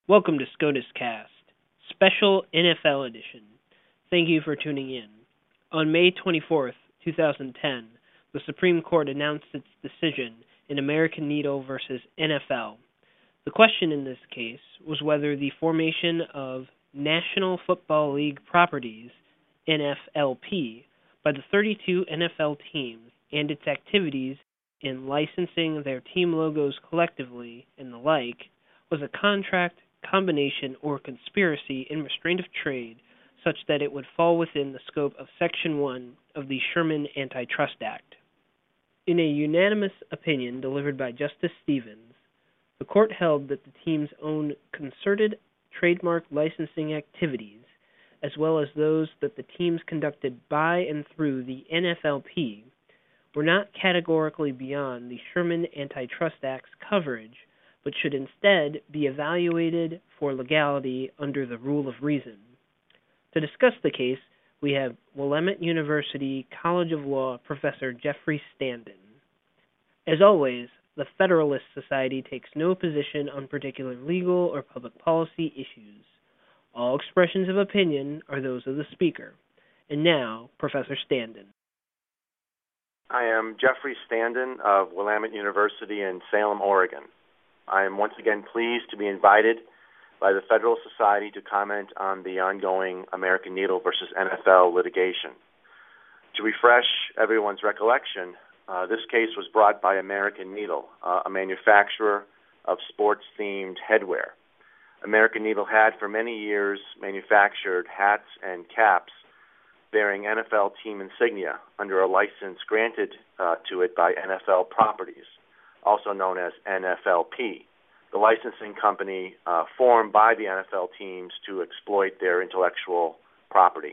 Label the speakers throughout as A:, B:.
A: Welcome to SCOTUS Cast, special NFL edition. Thank you for tuning in. On May 24th, 2010, the Supreme Court announced its decision in American Needle versus NFL. The question in this case was whether the formation of National Football League properties, NFLP, by the 32 NFL teams and its activities in licensing their team logos collectively and the like was a contract, combination, or conspiracy in restraint of trade such that it would fall within the scope of Section 1 of the Sherman Antitrust Act. In a unanimous opinion delivered by Justice Stevens, the court held that the team's own concerted trademark licensing activities, as well as those that the teams conducted by and through the NFLP, were not categorically beyond the Sherman Antitrust Act's coverage, but should instead be evaluated for legality under the rule of reason. To discuss the case, we have Willamette University College of Law Professor Jeffrey Standen. As always, the Federalist Society takes no position on particular legal or public policy issues. All expressions of opinion are those of the speaker. And now, Professor Standen.
B: I am Jeffrey Standen of Willamette University in Salem, Oregon. I am once again pleased to be invited by the Federalist Society to comment on the ongoing American Needle versus NFL litigation. To refresh everyone's recollection, this case was brought by American Needle, a manufacturer of sports-themed headwear. American Needle had for many years manufactured hats and caps bearing NFL team insignia under a license granted to it by NFL Properties, also known as NFLP, the licensing company formed by the NFL teams to exploit their intellectual property.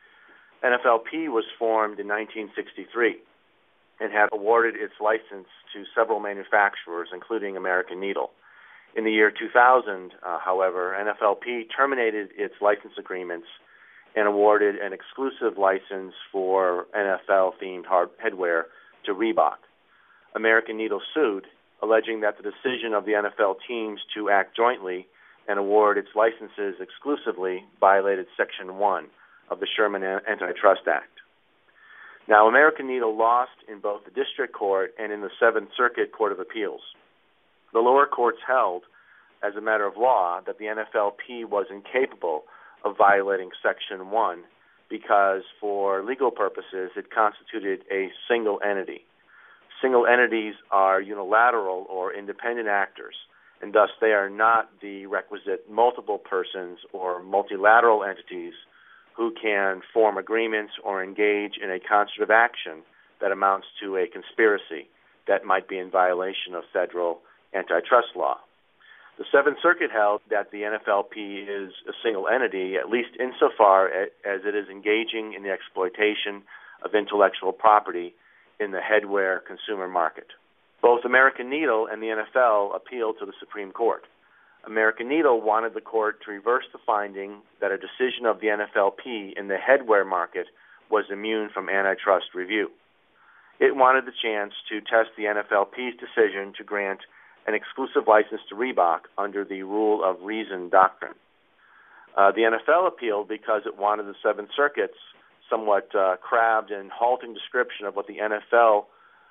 B: NFLP was formed in 1963 and had awarded its license to several manufacturers, including American Needle. In the year 2000, however, NFLP terminated its license agreements and awarded an exclusive license for NFL-themed headwear to Reebok. American Needle sued, alleging that the decision of the NFL teams to act jointly and award its licenses exclusively violated Section 1 of the Sherman Antitrust Act. Now, American Needle lost in both the District Court and in the Seventh Circuit Court of Appeals. The lower courts held, as a matter of law, that the NFLP was incapable of violating Section 1 because, for legal purposes, it constituted a single entity. Single entities are unilateral or independent actors, and thus they are not the requisite multiple persons or multilateral entities who can form agreements or engage in a concerted action that amounts to a conspiracy that might be in violation of federal antitrust law. The Seventh Circuit held that the NFLP is a single entity, at least insofar as it is engaging in the exploitation of intellectual property in the headwear consumer market. Both American Needle and the NFL appealed to the Supreme Court. American Needle wanted the court to reverse the finding that a decision of the NFLP in the headwear market was immune from antitrust review. It wanted the chance to test the NFLP's decision to grant an exclusive license to Reebok under the rule of reason doctrine. The NFL appealed because it wanted the Seventh Circuit's somewhat crabbed and halting description of what the NFL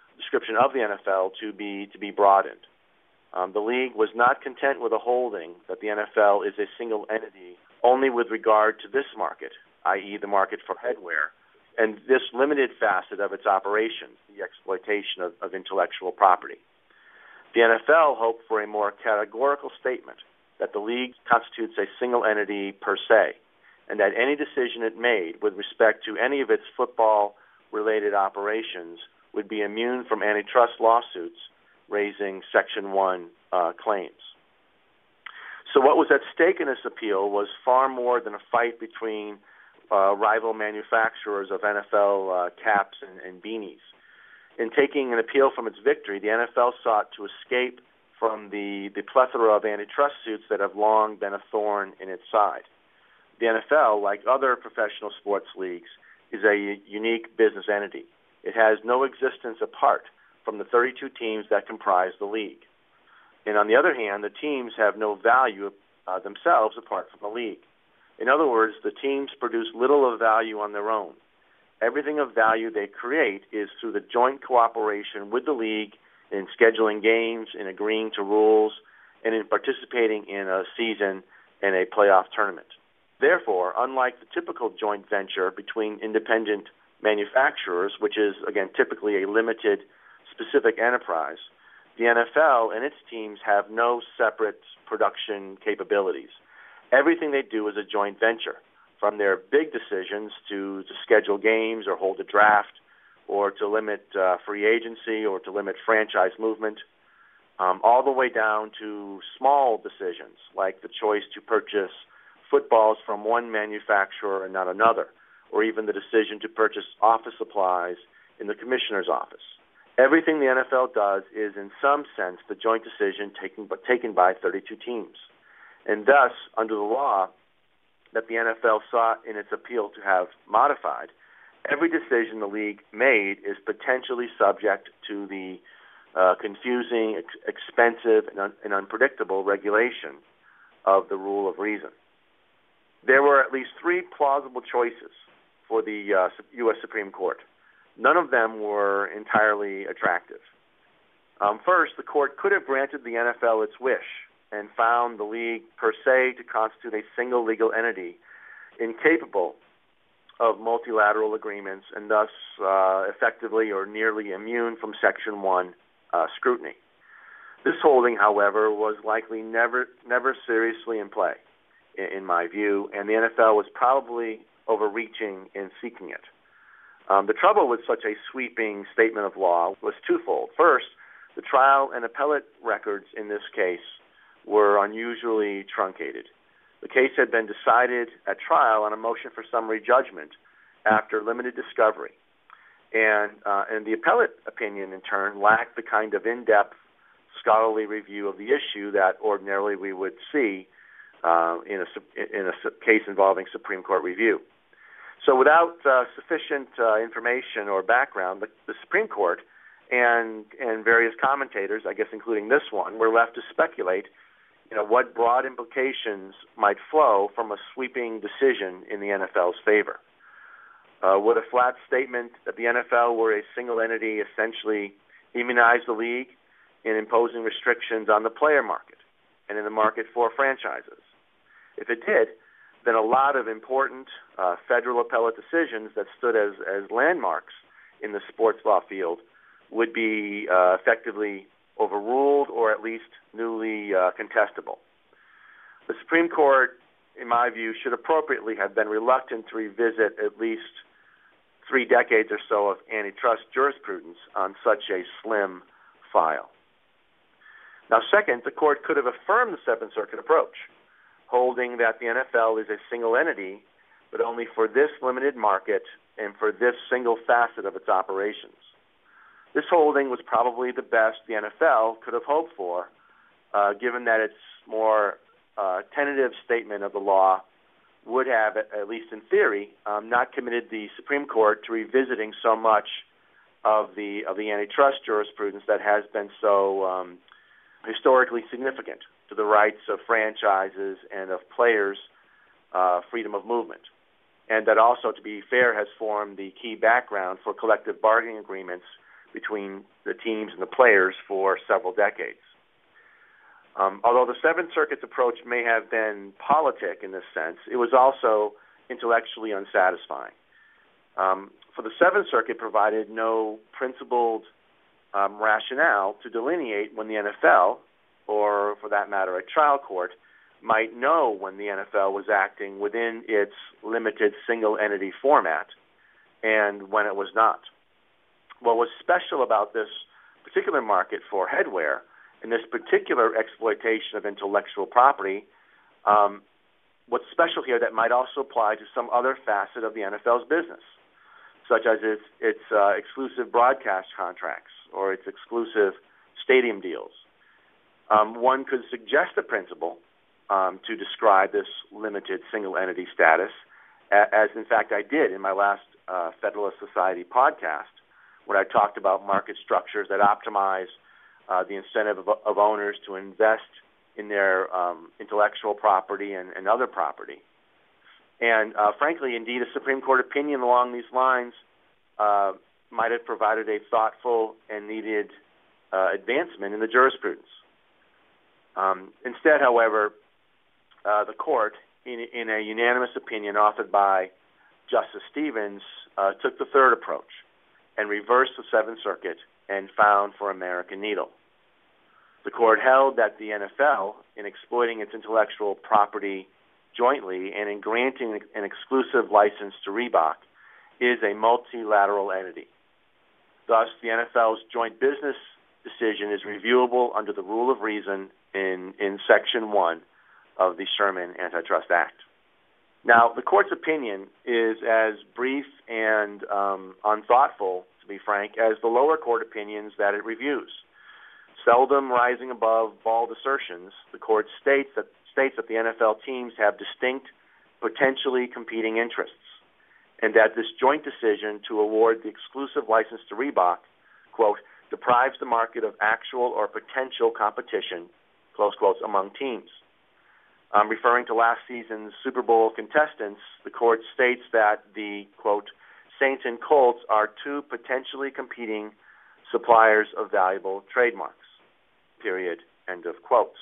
B: to be broadened. The league was not content with a holding that the NFL is a single entity only with regard to this market, i.e. the market for headwear, and this limited facet of its operation, the exploitation of intellectual property. The NFL hoped for a more categorical statement that the league constitutes a single entity per se, and that any decision it made with respect to any of its football-related operations would be immune from antitrust lawsuits raising Section 1 claims. So what was at stake in this appeal was far more than a fight between rival manufacturers of NFL caps and beanies. In taking an appeal from its victory, the NFL sought to escape from the plethora of antitrust suits that have long been a thorn in its side. The NFL, like other professional sports leagues, is a unique business entity. It has no existence apart from the 32 teams that comprise the league. And on the other hand, the teams have no value themselves apart from the league. In other words, the teams produce little of value on their own. Everything of value they create is through the joint cooperation with the league in scheduling games, in agreeing to rules, and in participating in a season and a playoff tournament. Therefore, unlike the typical joint venture between independent manufacturers, which is, again, typically a limited, specific enterprise, the NFL and its teams have no separate production capabilities. Everything they do is a joint venture, from their big decisions to schedule games or hold a draft or to limit free agency or to limit franchise movement, all the way down to small decisions like the choice to purchase footballs from one manufacturer and not another, or even the decision to purchase office supplies in the commissioner's office. Everything the NFL does is, in some sense, the joint decision taken by 32 teams. And thus, under the law that the NFL sought in its appeal to have modified, every decision the league made is potentially subject to the confusing, expensive, and unpredictable regulation of the rule of reason. There were at least three plausible choices for the U.S. Supreme Court. None of them were entirely attractive. First, the court could have granted the NFL its wish and found the league per se to constitute a single legal entity incapable of multilateral agreements and thus effectively or nearly immune from Section 1 scrutiny. This holding, however, was likely never seriously in play, in my view, and the NFL was probably overreaching in seeking it. The trouble with such a sweeping statement of law was twofold. First, the trial and appellate records in this case were unusually truncated. The case had been decided at trial on a motion for summary judgment after limited discovery. And the appellate opinion, in turn, lacked the kind of in-depth scholarly review of the issue that ordinarily we would see in a case involving Supreme Court review. So without sufficient information or background, the Supreme Court and various commentators, I guess including this one, were left to speculate what broad implications might flow from a sweeping decision in the NFL's favor. Would a flat statement that the NFL were a single entity essentially immunize the league in imposing restrictions on the player market and in the market for franchises? If it did, then a lot of important federal appellate decisions that stood as landmarks in the sports law field would be effectively overruled or at least newly contestable. The Supreme Court, in my view, should appropriately have been reluctant to revisit at least 3 decades or so of antitrust jurisprudence on such a slim file. Now, second, the court could have affirmed the Seventh Circuit approach, holding that the NFL is a single entity, but only for this limited market and for this single facet of its operations. This holding was probably the best the NFL could have hoped for, given that its more tentative statement of the law would have, at least in theory, not committed the Supreme Court to revisiting so much of the antitrust jurisprudence that has been so historically significant to the rights of franchises and of players' freedom of movement, and that also, to be fair, has formed the key background for collective bargaining agreements between the teams and the players for several decades. Although the Seventh Circuit's approach may have been politic in this sense, it was also intellectually unsatisfying. For the Seventh Circuit provided no principled rationale to delineate when the NFL, or for that matter a trial court, might know when the NFL was acting within its limited single entity format and when it was not. What was special about this particular market for headwear and this particular exploitation of intellectual property, what's special here that might also apply to some other facet of the NFL's business, such as its exclusive broadcast contracts or its exclusive stadium deals. One could suggest a principle to describe this limited single entity status, as in fact I did in my last Federalist Society podcast, when I talked about market structures that optimize the incentive of owners to invest in their intellectual property and other property. And frankly, indeed, a Supreme Court opinion along these lines might have provided a thoughtful and needed advancement in the jurisprudence. Instead, however, the court, in a unanimous opinion authored by Justice Stevens, took the third approach and reversed the Seventh Circuit and found for American Needle. The court held that the NFL, in exploiting its intellectual property jointly and in granting an exclusive license to Reebok, is a multilateral entity. Thus, the NFL's joint business decision is reviewable under the rule of reason in Section 1 of the Sherman Antitrust Act. Now, the court's opinion is as brief and unthoughtful, to be frank, as the lower court opinions that it reviews. Seldom rising above bald assertions, the court states that the NFL teams have distinct, potentially competing interests, and that this joint decision to award the exclusive license to Reebok, quote, deprives the market of actual or potential competition, close quotes, among teams. Referring to last season's Super Bowl contestants, the court states that the, quote, Saints and Colts are two potentially competing suppliers of valuable trademarks, period, end of quotes.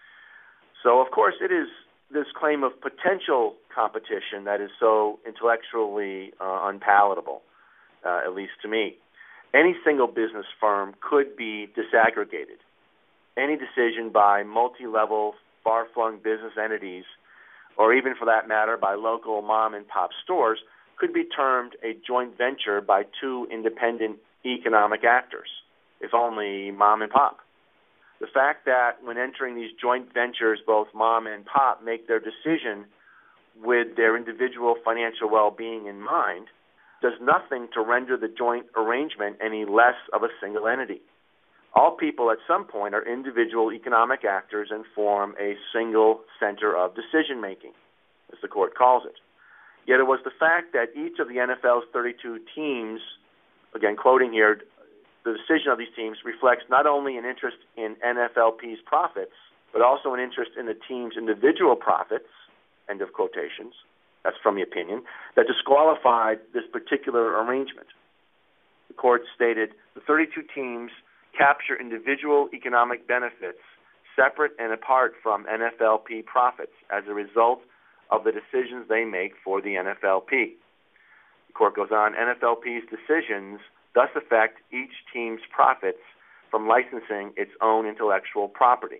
B: So, of course, it is this claim of potential competition that is so intellectually unpalatable, at least to me. Any single business firm could be disaggregated. Any decision by multi-level, far-flung business entities, or even for that matter by local mom-and-pop stores, could be termed a joint venture by two independent economic actors, if only mom and pop. The fact that when entering these joint ventures, both mom and pop make their decision with their individual financial well-being in mind does nothing to render the joint arrangement any less of a single entity. All people at some point are individual economic actors and form a single center of decision-making, as the court calls it. Yet it was the fact that each of the NFL's 32 teams, again quoting here, the decision of these teams reflects not only an interest in NFLP's profits, but also an interest in the team's individual profits, end of quotations, that's from the opinion, that disqualified this particular arrangement. The court stated the 32 teams capture individual economic benefits separate and apart from NFLP profits as a result of the decisions they make for the NFLP. The court goes on, NFLP's decisions thus affect each team's profits from licensing its own intellectual property.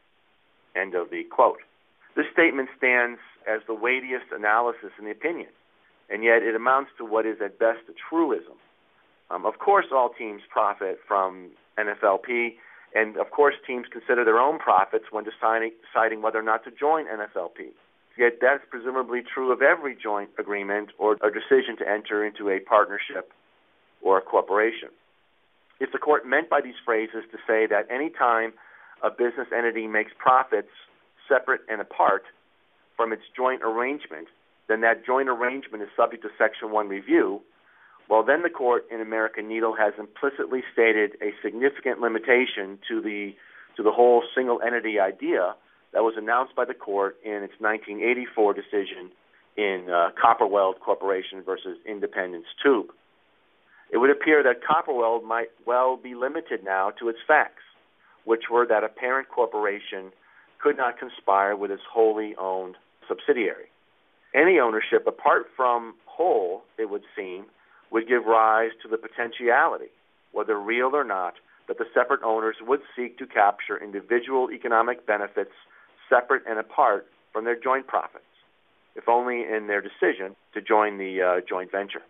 B: End of the quote. This statement stands as the weightiest analysis in the opinion, and yet it amounts to what is at best a truism. Of course, all teams profit from NFLP, and of course, teams consider their own profits when deciding whether or not to join NFLP. Yet that's presumably true of every joint agreement or a decision to enter into a partnership or a corporation. If the court meant by these phrases to say that any time a business entity makes profits separate and apart from its joint arrangement, then that joint arrangement is subject to Section 1 review, well, then the court in American Needle has implicitly stated a significant limitation to the whole single entity idea that was announced by the court in its 1984 decision in Copperweld Corporation versus Independence Tube. It would appear that Copperweld might well be limited now to its facts, which were that a parent corporation could not conspire with its wholly owned subsidiary. Any ownership apart from whole, it would seem, would give rise to the potentiality, whether real or not, that the separate owners would seek to capture individual economic benefits separate and apart from their joint profits, if only in their decision to join the joint venture.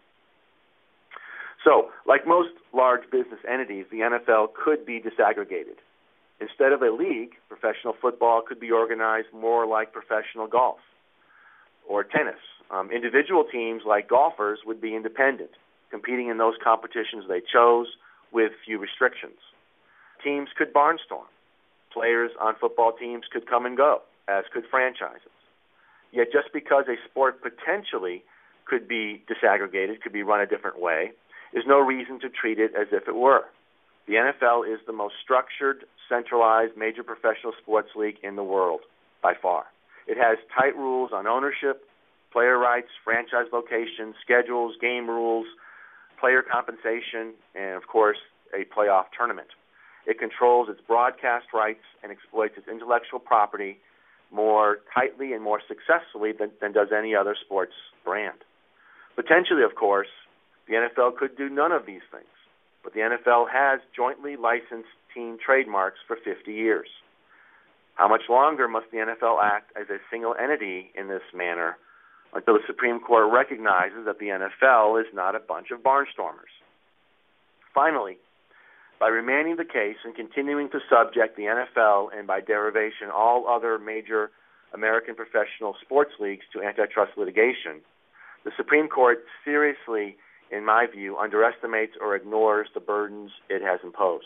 B: So, like most large business entities, the NFL could be disaggregated. Instead of a league, professional football could be organized more like professional golf or tennis. Individual teams like golfers would be independent, competing in those competitions they chose with few restrictions. Teams could barnstorm. Players on football teams could come and go, as could franchises. Yet just because a sport potentially could be disaggregated, could be run a different way, is no reason to treat it as if it were. The NFL is the most structured, centralized major professional sports league in the world, by far. It has tight rules on ownership, player rights, franchise locations, schedules, game rules, player compensation, and, of course, a playoff tournament. It controls its broadcast rights and exploits its intellectual property more tightly and more successfully than does any other sports brand. Potentially, of course, the NFL could do none of these things, but the NFL has jointly licensed team trademarks for 50 years. How much longer must the NFL act as a single entity in this manner until the Supreme Court recognizes that the NFL is not a bunch of barnstormers? Finally, by remanding the case and continuing to subject the NFL and by derivation all other major American professional sports leagues to antitrust litigation, the Supreme Court seriously, in my view, underestimates or ignores the burdens it has imposed.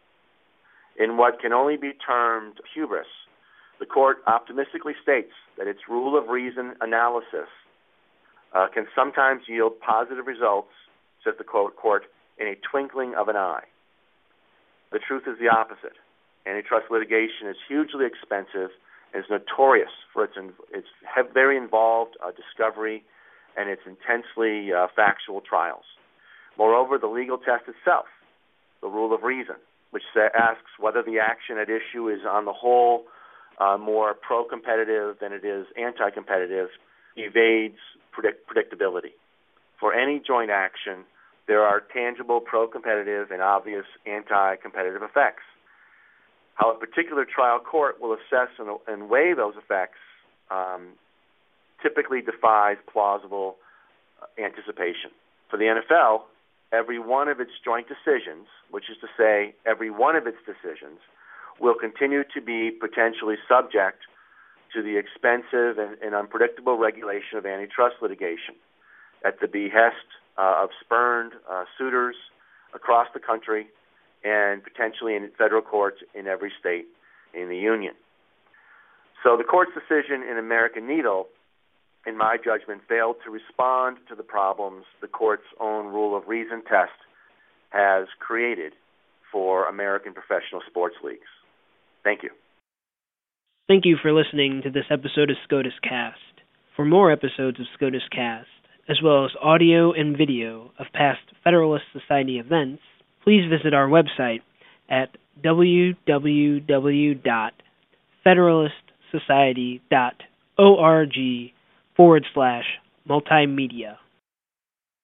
B: In what can only be termed hubris, the court optimistically states that its rule of reason analysis can sometimes yield positive results, says the court, in a twinkling of an eye. The truth is the opposite. Antitrust litigation is hugely expensive and is notorious for its very involved discovery and its intensely factual trials. Moreover, the legal test itself, the rule of reason, which asks whether the action at issue is on the whole more pro-competitive than it is anti-competitive, evades predictability. For any joint action, there are tangible pro-competitive and obvious anti-competitive effects. How a particular trial court will assess and weigh those effects typically defies plausible anticipation. For the NFL, every one of its joint decisions, which is to say every one of its decisions, will continue to be potentially subject to the expensive and unpredictable regulation of antitrust litigation at the behest of spurned suitors across the country and potentially in federal courts in every state in the union. So the court's decision in American Needle, in my judgment, failed to respond to the problems the court's own rule of reason test has created for American professional sports leagues. Thank you.
A: Thank you for listening to this episode of SCOTUS Cast. For more episodes of SCOTUS Cast, as well as audio and video of past Federalist Society events, please visit our website at www.federalistsociety.org/multimedia.